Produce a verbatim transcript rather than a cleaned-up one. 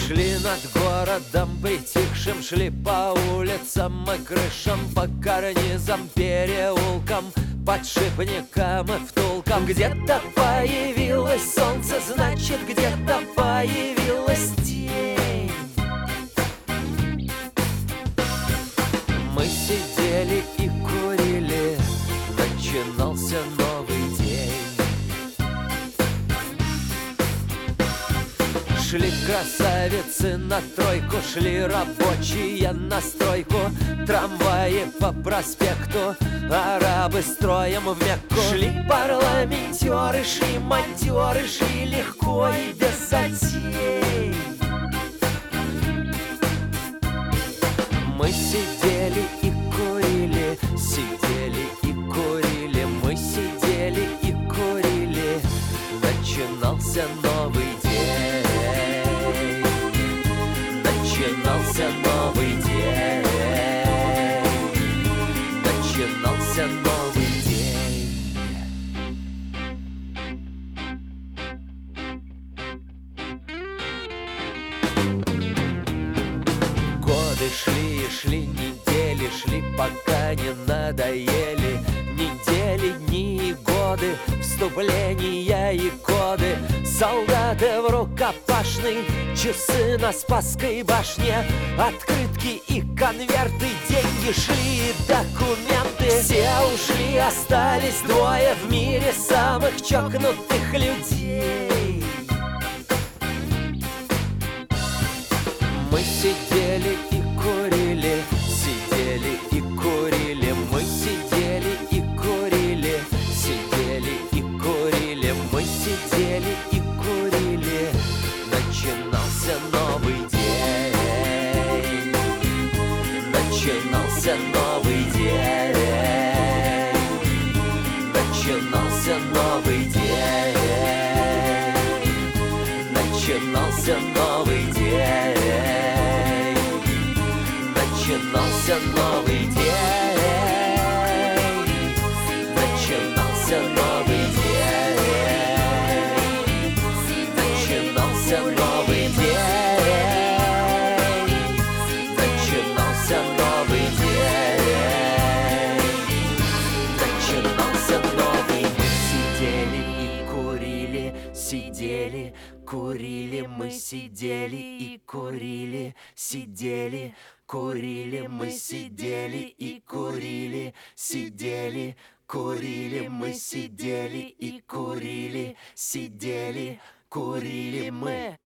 Шли над городом притихшим, шли по улицам и крышам, по карнизам, переулкам, подшипникам и втулкам. Где-то появилось солнце, значит, где-то появилась тень. Мы сидели и курили, начинался новый день. Шли красавицы на тройку, шли рабочие на стройку, трамваи по проспекту, арабы строем в Мекку. Шли парламентеры, шли монтеры, шли легко и без затей. Мы сидели и курили, сидели и курили, мы сидели и курили, начинался новый день. Начинался новый день. Начинался новый день. Годы шли и шли, недели шли, пока не надоели. Недели, дни и годы, вступления и коды. Солдаты в рукопашной, часы на Спасской башне, открытки и конверты, деньги шли и документы. Все ушли, остались двое в мире самых чокнутых людей. Мы сидели и курили, сидели и курили, мы сидели и курили, сидели и курили, мы сидели и курили. Начинался новый день. Начинался новый день. Начинался новый день. Начинался новый день. Начинался новый день. Начинался новый день. Начинался новый день. Начинался новый день. Начинался новый. Мы сидели и курили, сидели, курили, мы сидели и курили, сидели, курили, мы сидели и курили, сидели, курили, мы сидели и курили, сидели, курили мы.